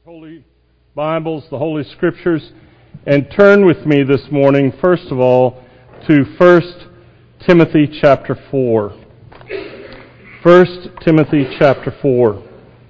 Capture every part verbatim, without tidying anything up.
Holy Bibles, the Holy Scriptures, and turn with me this morning, first of all, to First Timothy chapter four. First Timothy chapter four.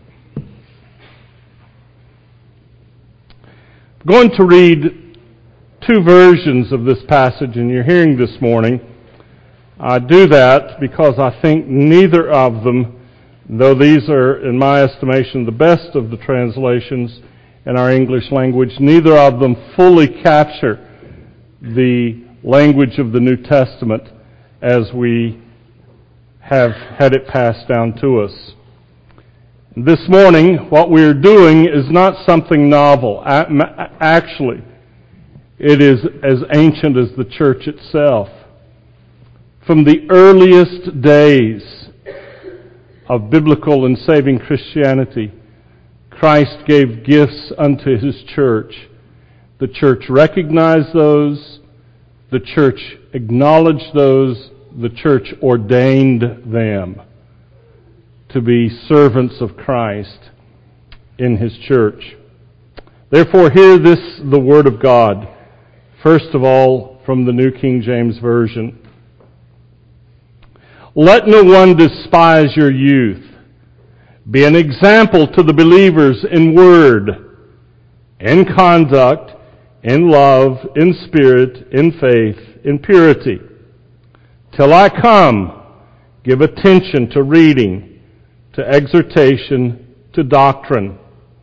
I'm going to read two versions of this passage in your hearing this morning. I do that because I think neither of them, though these are, in my estimation, the best of the translations in our English language, neither of them fully capture the language of the New Testament as we have had it passed down to us. This morning, what we're doing is not something novel. Actually, it is as ancient as the church itself. From the earliest days of biblical and saving Christianity, Christ gave gifts unto His church. The church recognized those, the church acknowledged those, the church ordained them to be servants of Christ in His church. Therefore, hear this, the Word of God, first of all from the New King James Version. Let no one despise your youth. Be an example to the believers in word, in conduct, in love, in spirit, in faith, in purity. Till I come, give attention to reading, to exhortation, to doctrine.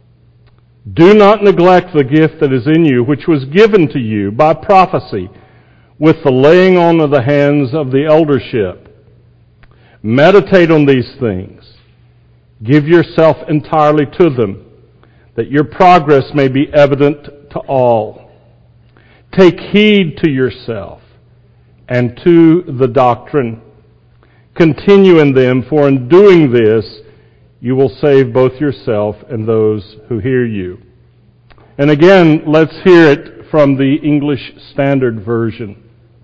Do not neglect the gift that is in you, which was given to you by prophecy, with the laying on of the hands of the eldership. Meditate on these things. Give yourself entirely to them, that your progress may be evident to all. Take heed to yourself and to the doctrine. Continue in them, for in doing this, you will save both yourself and those who hear you. And again, let's hear it from the English Standard Version.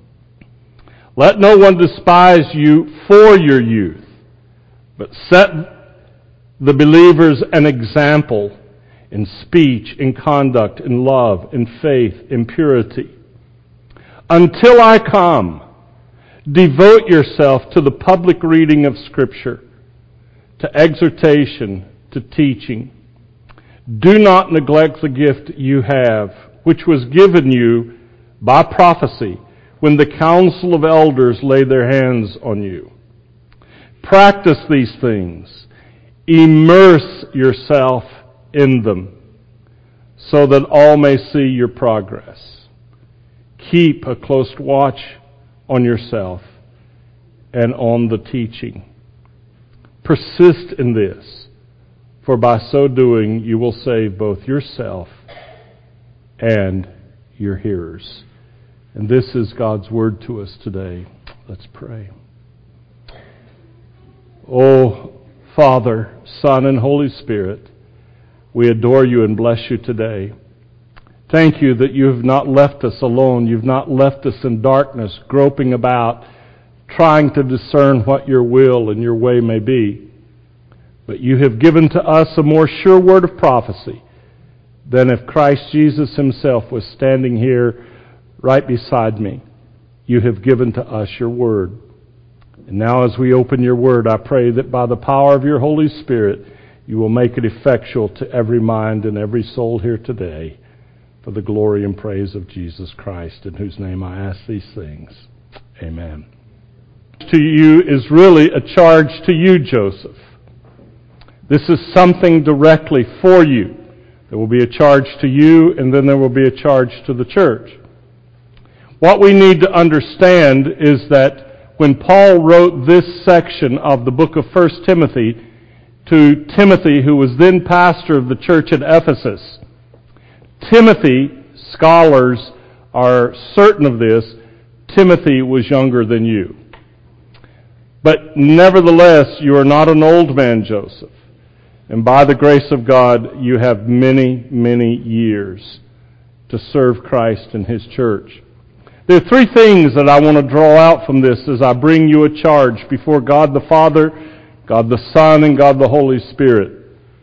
Let no one despise you for your youth, but set the believers an example in speech, in conduct, in love, in faith, in purity. Until I come, devote yourself to the public reading of Scripture, to exhortation, to teaching. Do not neglect the gift you have, which was given you by prophecy, when the council of elders laid their hands on you. Practice these things. Immerse yourself in them, so that all may see your progress. Keep a close watch on yourself and on the teaching. Persist in this, for by so doing you will save both yourself and your hearers. And this is God's word to us today. Let's pray. Oh, Father, Son, and Holy Spirit, we adore you and bless you today. Thank you that you have not left us alone. You've not left us in darkness, groping about, trying to discern what your will and your way may be. But you have given to us a more sure word of prophecy than if Christ Jesus himself was standing here right beside me. You have given to us your word. And now as we open your word, I pray that by the power of your Holy Spirit, you will make it effectual to every mind and every soul here today, for the glory and praise of Jesus Christ, in whose name I ask these things. Amen. To you is really a charge to you, Joseph. This is something directly for you. There will be a charge to you, and then there will be a charge to the church. What we need to understand is that when Paul wrote this section of the book of First Timothy to Timothy, who was then pastor of the church at Ephesus, Timothy, scholars are certain of this, Timothy was younger than you. But nevertheless, you are not an old man, Joseph. And by the grace of God, you have many, many years to serve Christ and His church. There are three things that I want to draw out from this as I bring you a charge before God the Father, God the Son, and God the Holy Spirit.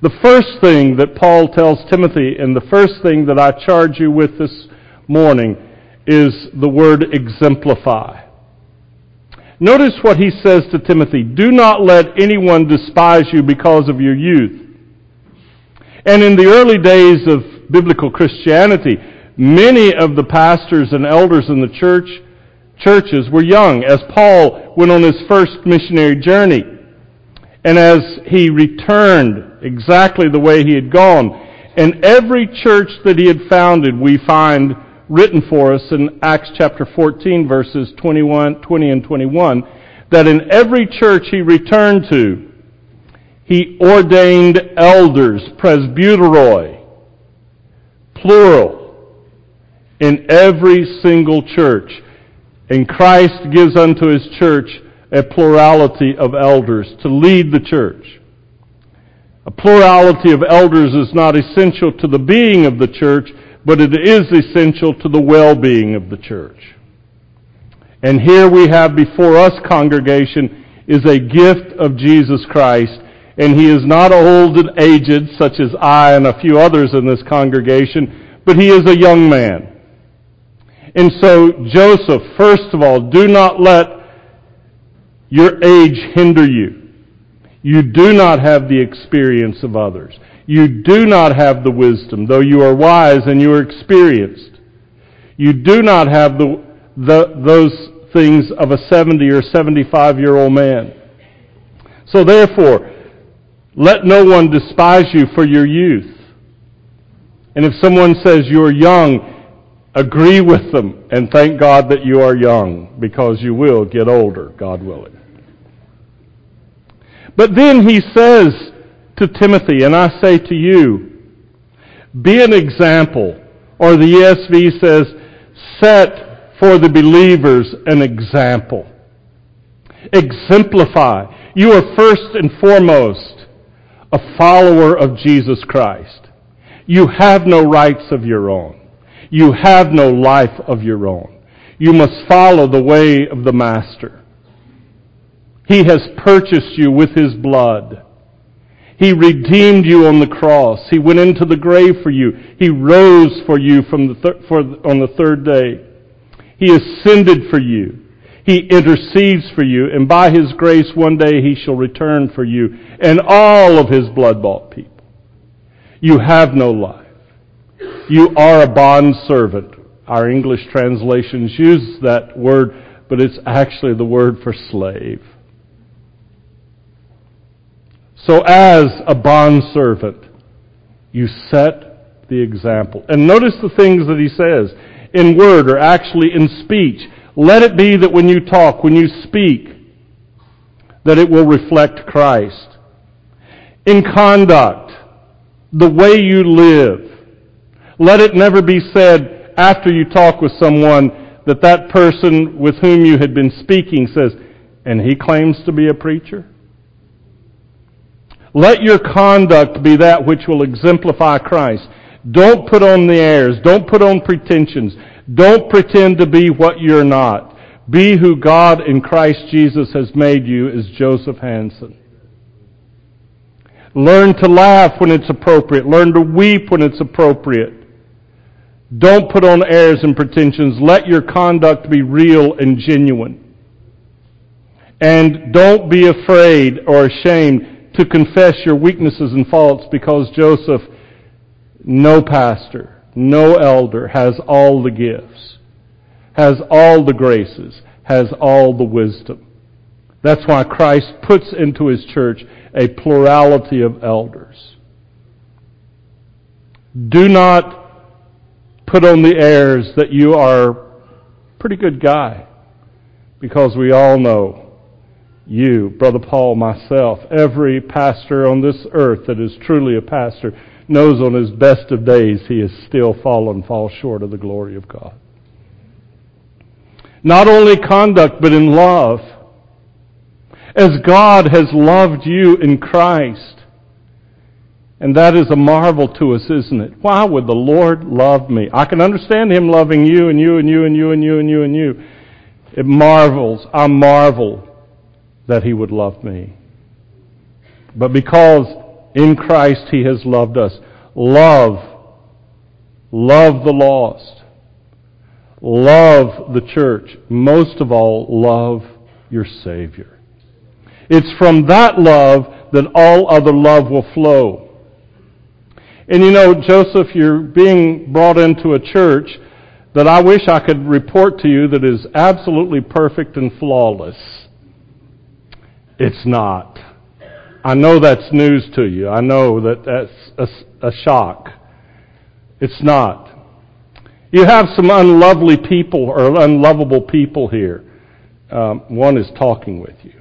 The first thing that Paul tells Timothy, and the first thing that I charge you with this morning, is the word exemplify. Notice what he says to Timothy. Do not let anyone despise you because of your youth. And in the early days of biblical Christianity, many of the pastors and elders in the church churches were young as Paul went on his first missionary journey. And as he returned exactly the way he had gone, and every church that he had founded we find written for us in Acts chapter fourteen, verses twenty-one, twenty and twenty-one, that in every church he returned to, he ordained elders, presbyteroi, plural, in every single church. And Christ gives unto his church a plurality of elders to lead the church. A plurality of elders is not essential to the being of the church, but it is essential to the well-being of the church. And here we have before us, congregation, is a gift of Jesus Christ, and he is not old and aged, such as I and a few others in this congregation, but he is a young man. And so, Joseph, first of all, do not let your age hinder you. You do not have the experience of others. You do not have the wisdom, though you are wise and you are experienced. You do not have the, the those things of a seventy or seventy-five-year-old man. So therefore, let no one despise you for your youth. And if someone says you're young, agree with them and thank God that you are young, because you will get older, God willing. But then he says to Timothy, and I say to you, be an example. Or the E S V says, set for the believers an example. Exemplify. You are first and foremost a follower of Jesus Christ. You have no rights of your own. You have no life of your own. You must follow the way of the Master. He has purchased you with his blood. He redeemed you on the cross. He went into the grave for you. He rose for you from the thir- for, on the third day. He ascended for you. He intercedes for you. And by his grace, one day he shall return for you and all of his blood-bought people. You have no life. You are a bondservant. Our English translations use that word, but it's actually the word for slave. So as a bondservant, you set the example. And notice the things that he says in word, or actually in speech. Let it be that when you talk, when you speak, that it will reflect Christ. In conduct, the way you live, let it never be said after you talk with someone that that person with whom you had been speaking says, and he claims to be a preacher. Let your conduct be that which will exemplify Christ. Don't put on the airs. Don't put on pretensions. Don't pretend to be what you're not. Be who God in Christ Jesus has made you, as Joseph Hansen. Learn to laugh when it's appropriate. Learn to weep when it's appropriate. Don't put on airs and pretensions. Let your conduct be real and genuine. And don't be afraid or ashamed to confess your weaknesses and faults, because Joseph, no pastor, no elder has all the gifts, has all the graces, has all the wisdom. That's why Christ puts into his church a plurality of elders. Do not put on the airs that you are a pretty good guy, because we all know, you, Brother Paul, myself, every pastor on this earth that is truly a pastor knows on his best of days he is still fallen, fall short of the glory of God. Not only conduct, but in love. As God has loved you in Christ. And that is a marvel to us, isn't it? Why would the Lord love me? I can understand him loving you and you and you and you and you and you and you. It marvels, I marvel that he would love me. But because In Christ He has loved us. Love. Love the lost. Love the church. Most of all, love your Savior. It's from that love that all other love will flow. And you know, Joseph, you're being brought into a church that I wish I could report to you that is absolutely perfect and flawless. It's not. I know that's news to you. I know that that's a, a shock. It's not. You have some unlovely people or unlovable people here. Um, one is talking with you.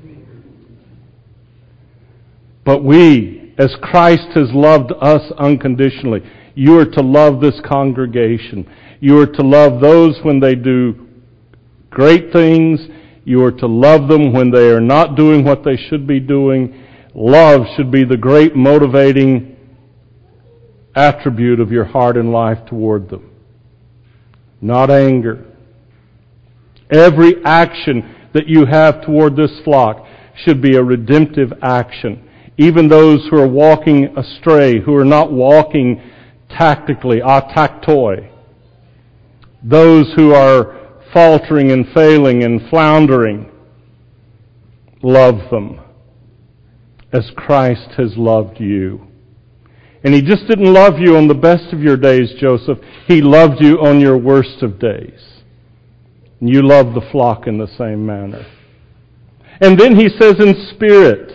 But we, as Christ has loved us unconditionally, you are to love this congregation. You are to love those when they do great things. You are to love them when they are not doing what they should be doing. Love should be the great motivating attribute of your heart and life toward them, not anger. Every action that you have toward this flock should be a redemptive action. Even those who are walking astray, who are not walking tactically, a tactoi. Those who are faltering and failing and floundering, love them as Christ has loved you. And He just didn't love you on the best of your days, Joseph. He loved you on your worst of days. And you love the flock in the same manner. And then He says in spirit,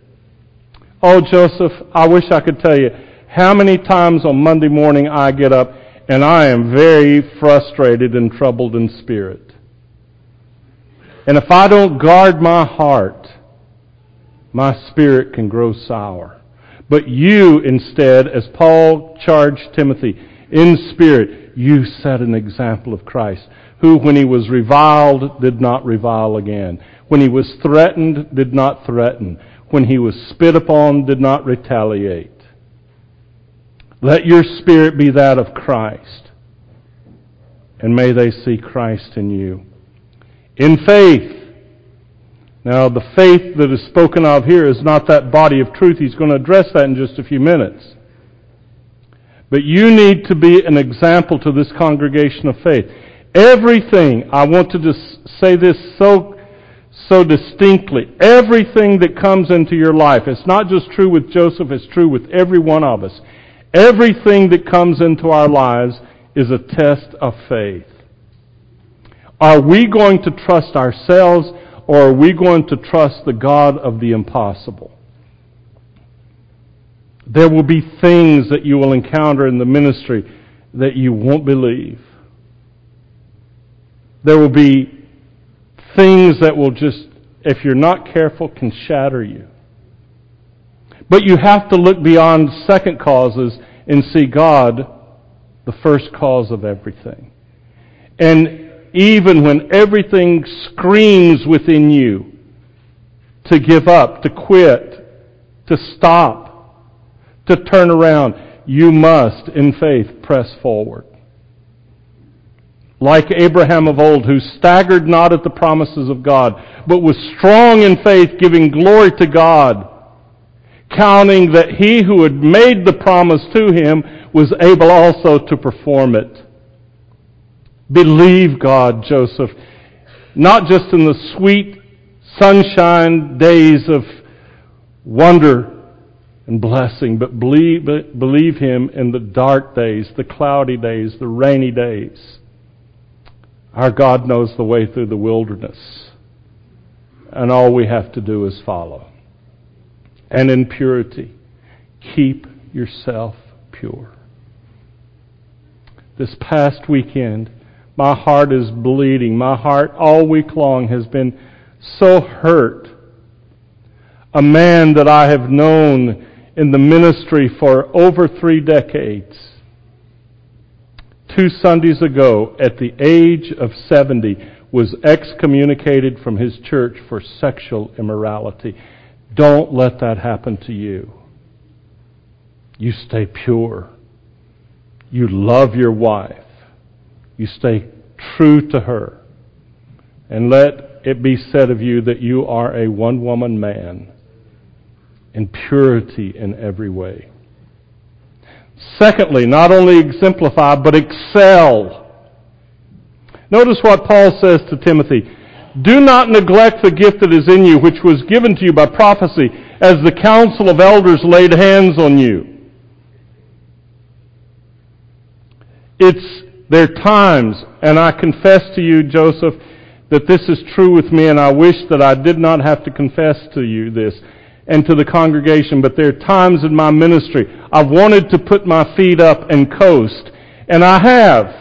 oh, Joseph, I wish I could tell you how many times on Monday morning I get up and I am very frustrated and troubled in spirit. And if I don't guard my heart, my spirit can grow sour. But you instead, as Paul charged Timothy, in spirit, you set an example of Christ, who when He was reviled, did not revile again. When He was threatened, did not threaten. When He was spit upon, did not retaliate. Let your spirit be that of Christ, and may they see Christ in you. In faith. Now, the faith that is spoken of here is not that body of truth. He's going to address that in just a few minutes. But you need to be an example to this congregation of faith. Everything, I want to just say this so so distinctly, everything that comes into your life, it's not just true with Joseph, it's true with every one of us. Everything that comes into our lives is a test of faith. Are we going to trust ourselves, or are we going to trust the God of the impossible? There will be things that you will encounter in the ministry that you won't believe. There will be things that will just, if you're not careful, can shatter you. But you have to look beyond second causes and see God, the first cause of everything. And even when everything screams within you to give up, to quit, to stop, to turn around, you must, in faith, press forward. Like Abraham of old, who staggered not at the promises of God, but was strong in faith, giving glory to God, counting that He who had made the promise to him was able also to perform it. Believe God, Joseph, not just in the sweet sunshine days of wonder and blessing, but believe, believe Him in the dark days, the cloudy days, the rainy days. Our God knows the way through the wilderness, and all we have to do is follow. And in purity, keep yourself pure. This past weekend, my heart is bleeding. My heart all week long has been so hurt. A man that I have known in the ministry for over three decades, two Sundays ago, at the age of seventy, was excommunicated from his church for sexual immorality. Don't let that happen to you. You stay pure. You love your wife. You stay true to her. And let it be said of you that you are a one-woman man. and purity in every way. Secondly, not only exemplify, but excel. Notice what Paul says to Timothy. Do not neglect the gift that is in you, which was given to you by prophecy, as the council of elders laid hands on you. It's there are times, and I confess to you, Joseph, that this is true with me, and I wish that I did not have to confess to you this and to the congregation, but there are times in my ministry I've wanted to put my feet up and coast, and I have.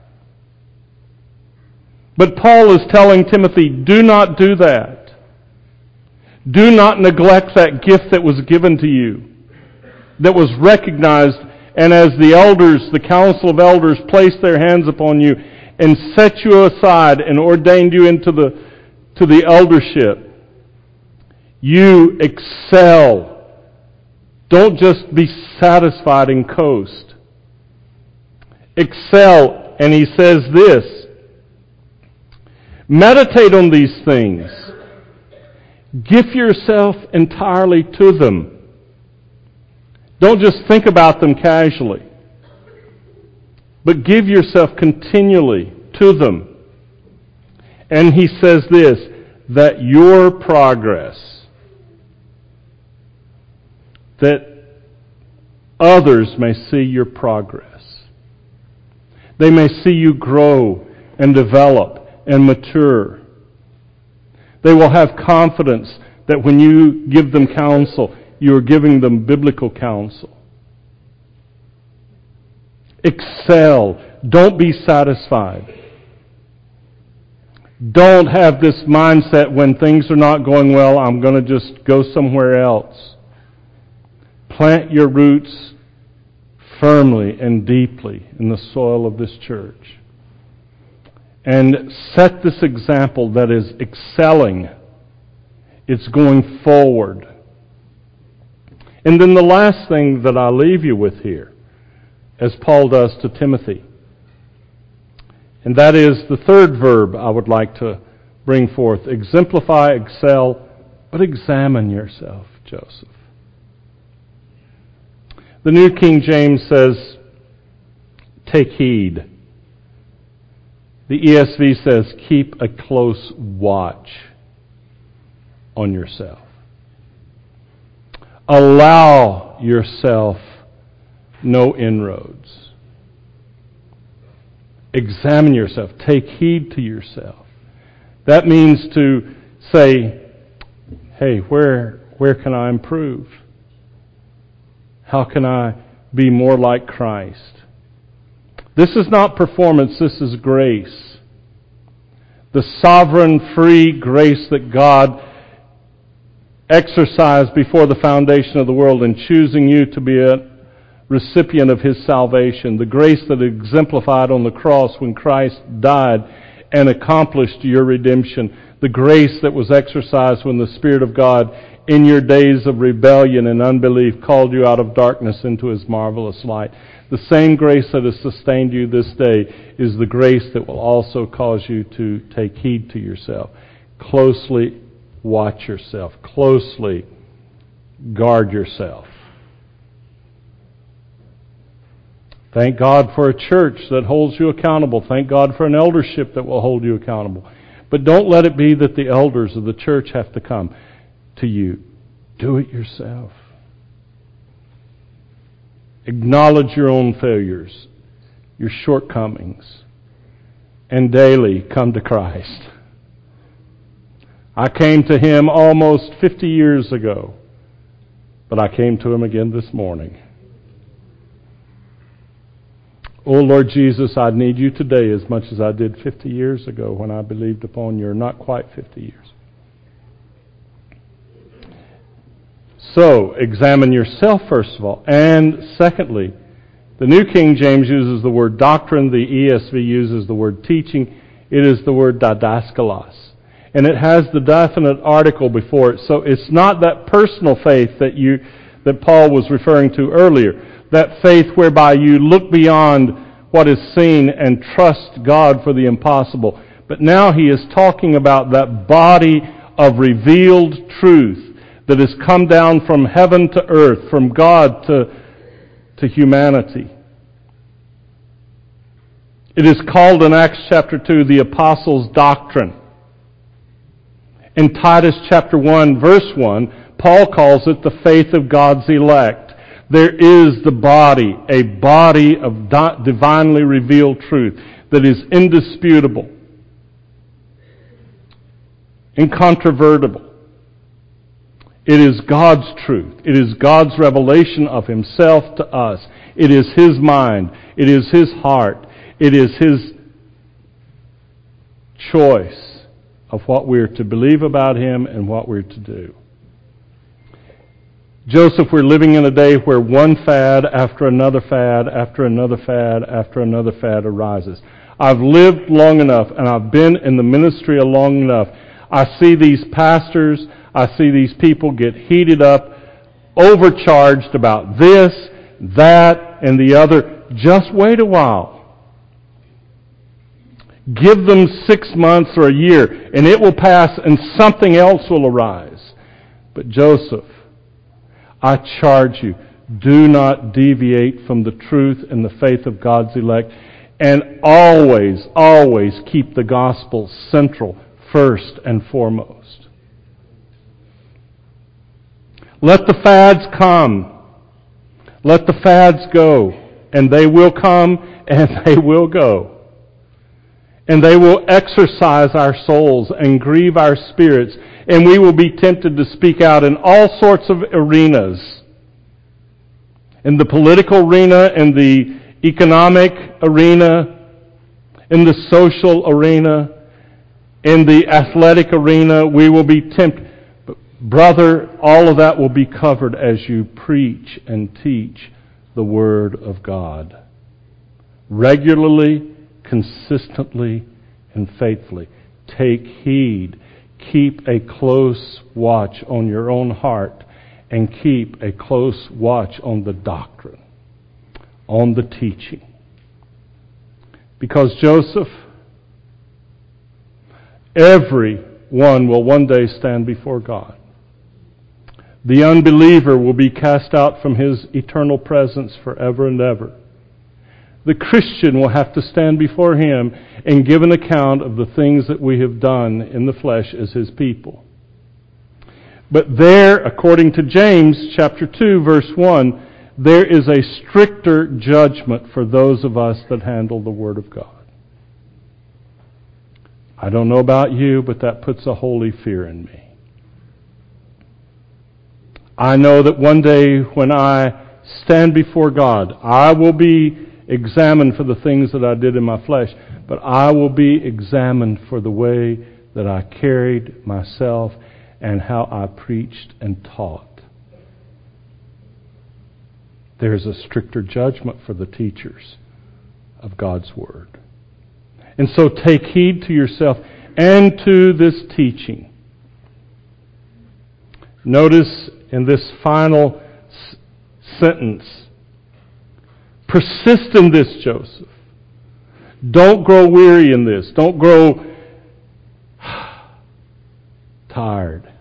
But Paul is telling Timothy, do not do that. Do not neglect that gift that was given to you, that was recognized, and as the elders, the council of elders, placed their hands upon you and set you aside and ordained you into the to the eldership, you excel. Don't just be satisfied and coast. Excel, and he says this, meditate on these things. Give yourself entirely to them. Don't just think about them casually, but give yourself continually to them. And he says this, that your progress, that others may see your progress. They may see you grow and develop and mature. They will have confidence that when you give them counsel, you are giving them biblical counsel. Excel. Don't be satisfied. Don't have this mindset when things are not going well, I'm going to just go somewhere else. Plant your roots firmly and deeply in the soil of this church. And set this example that is excelling. It's going forward. And then the last thing that I leave you with here, as Paul does to Timothy, and that is the third verb I would like to bring forth. Exemplify, excel, but examine yourself, Joseph. The New King James says, take heed. The E S V says, keep a close watch on yourself. Allow yourself no inroads. Examine yourself. Take heed to yourself. That means to say, hey, where, where can I improve? How can I be more like Christ? This is not performance, this is grace. The sovereign, free grace that God exercised before the foundation of the world in choosing you to be a recipient of His salvation. The grace that exemplified on the cross when Christ died and accomplished your redemption. The grace that was exercised when the Spirit of God in your days of rebellion and unbelief called you out of darkness into His marvelous light. The same grace that has sustained you this day is the grace that will also cause you to take heed to yourself. Closely watch yourself. Closely guard yourself. Thank God for a church that holds you accountable. Thank God for an eldership that will hold you accountable. But don't let it be that the elders of the church have to come to you. Do it yourself. Acknowledge your own failures, your shortcomings, and daily come to Christ. I came to Him almost fifty years ago, but I came to Him again this morning. Oh, Lord Jesus, I need You today as much as I did fifty years ago when I believed upon You, or not quite fifty years. So, examine yourself first of all. And secondly, the New King James uses the word doctrine. The E S V uses the word teaching. It is the word didaskalos. And it has the definite article before it. So it's not that personal faith that you that Paul was referring to earlier. That faith whereby you look beyond what is seen and trust God for the impossible. But now he is talking about that body of revealed truth that has come down from heaven to earth, from God to, to humanity. It is called in Acts chapter two the Apostles' Doctrine. In Titus chapter one, verse one, Paul calls it the faith of God's elect. There is the body, a body of divinely revealed truth that is indisputable, incontrovertible. It is God's truth. It is God's revelation of Himself to us. It is His mind. It is His heart. It is His choice of what we're to believe about Him and what we're to do. Joseph, we're living in a day where one fad after another fad after another fad after another fad arises. I've lived long enough and I've been in the ministry long enough. I see these pastors, I see these people get heated up, overcharged about this, that, and the other. Just wait a while. Give them six months or a year, and it will pass, and something else will arise. But Joseph, I charge you, do not deviate from the truth and the faith of God's elect, and always, always keep the gospel central, first and foremost. Let the fads come. Let the fads go. And they will come and they will go. And they will exercise our souls and grieve our spirits. And we will be tempted to speak out in all sorts of arenas. In the political arena, in the economic arena, in the social arena, in the athletic arena, we will be tempted. But brother, all of that will be covered as you preach and teach the Word of God. Regularly, consistently, and faithfully. Take heed. Keep a close watch on your own heart, and keep a close watch on the doctrine, on the teaching. Because Joseph, everyone will one day stand before God. The unbeliever will be cast out from his eternal presence forever and ever. The Christian will have to stand before Him and give an account of the things that we have done in the flesh as His people. But there, according to James chapter two, verse one, there is a stricter judgment for those of us that handle the Word of God. I don't know about you, but that puts a holy fear in me. I know that one day when I stand before God, I will be examined for the things that I did in my flesh, but I will be examined for the way that I carried myself and how I preached and taught. There's a stricter judgment for the teachers of God's Word. And so take heed to yourself and to this teaching. Notice in this final s- sentence, persist in this, Joseph. Don't grow weary in this. Don't grow tired.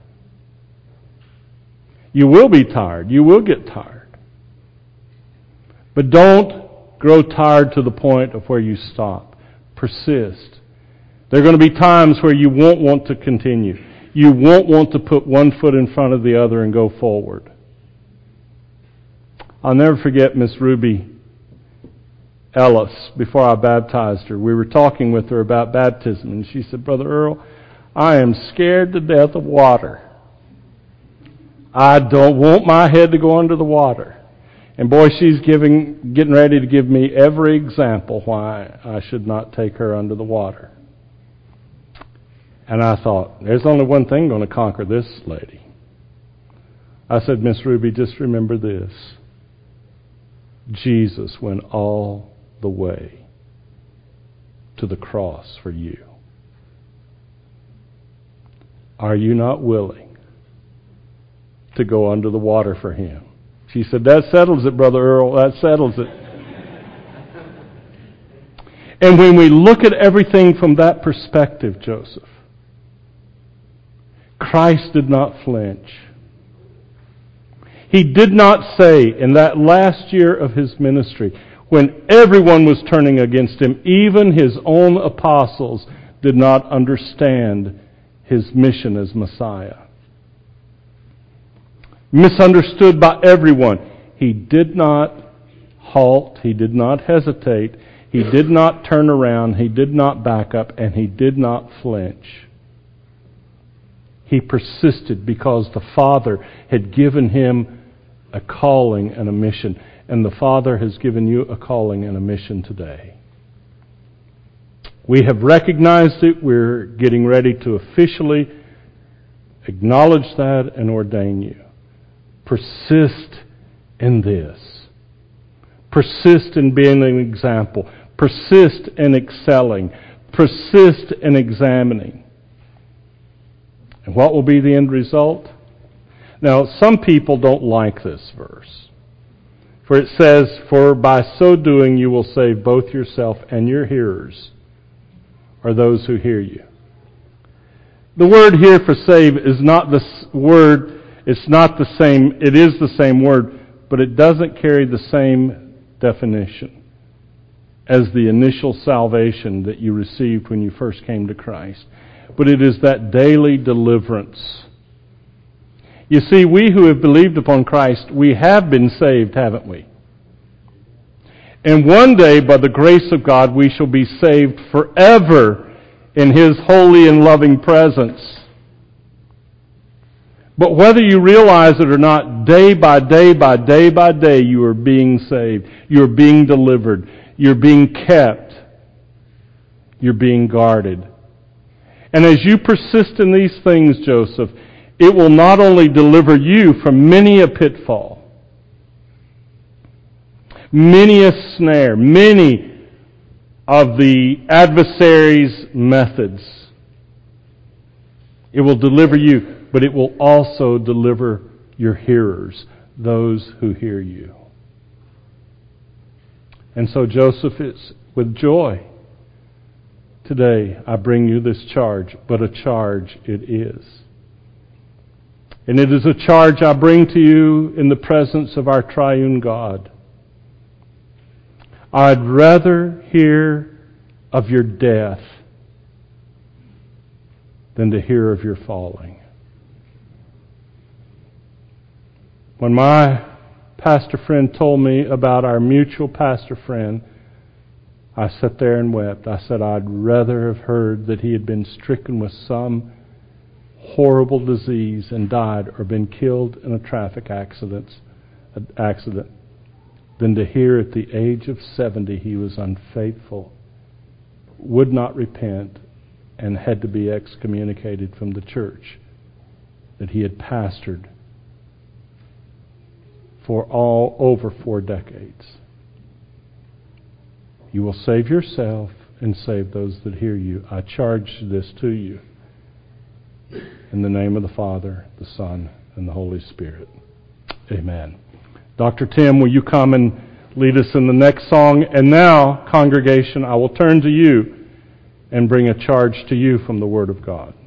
You will be tired. You will get tired. But don't grow tired to the point of where you stop. Persist. There are going to be times where you won't want to continue. You won't want to put one foot in front of the other and go forward. I'll never forget Miss Ruby Ellis before I baptized her. We were talking with her about baptism, and she said, Brother Earl, I am scared to death of water. I don't want my head to go under the water. And boy, she's giving, getting ready to give me every example why I should not take her under the water. And I thought, there's only one thing going to conquer this lady. I said, Miss Ruby, just remember this. Jesus went all the way to the cross for you. Are you not willing to go under the water for Him? She said, that settles it, Brother Earl. That settles it. And when we look at everything from that perspective, Joseph, Christ did not flinch. He did not say in that last year of his ministry, when everyone was turning against him, even his own apostles did not understand his mission as Messiah. Misunderstood by everyone. He did not halt. He did not hesitate. He did not turn around. He did not back up. And he did not flinch. He persisted because the Father had given him a calling and a mission. And the Father has given you a calling and a mission today. We have recognized it. We're getting ready to officially acknowledge that and ordain you. Persist in this. Persist in being an example. Persist in excelling. Persist in examining. And what will be the end result? Now, some people don't like this verse. For it says, "For by so doing you will save both yourself and your hearers," or those who hear you. The word here for save is not the word, it's not the same, it is the same word, but it doesn't carry the same definition as the initial salvation that you received when you first came to Christ. But it is that daily deliverance. You see, we who have believed upon Christ, we have been saved, haven't we? And one day, by the grace of God, we shall be saved forever in His holy and loving presence. But whether you realize it or not, day by day by day by day, you are being saved. You're being delivered. You're being kept. You're being guarded. And as you persist in these things, Joseph, it will not only deliver you from many a pitfall, many a snare, many of the adversary's methods. It will deliver you, but it will also deliver your hearers, those who hear you. And so, Joseph, is with joy today I bring you this charge, but a charge it is. And it is a charge I bring to you in the presence of our triune God. I'd rather hear of your death than to hear of your falling. When my pastor friend told me about our mutual pastor friend, I sat there and wept. I said I'd rather have heard that he had been stricken with some horrible disease and died or been killed in a traffic accident, accident than to hear at the age of seventy he was unfaithful, would not repent, and had to be excommunicated from the church that he had pastored for all over four decades. You will save yourself and save those that hear you. I charge this to you. In the name of the Father, the Son, and the Holy Spirit. Amen. Doctor Tim, will you come and lead us in the next song? And now, congregation, I will turn to you and bring a charge to you from the Word of God.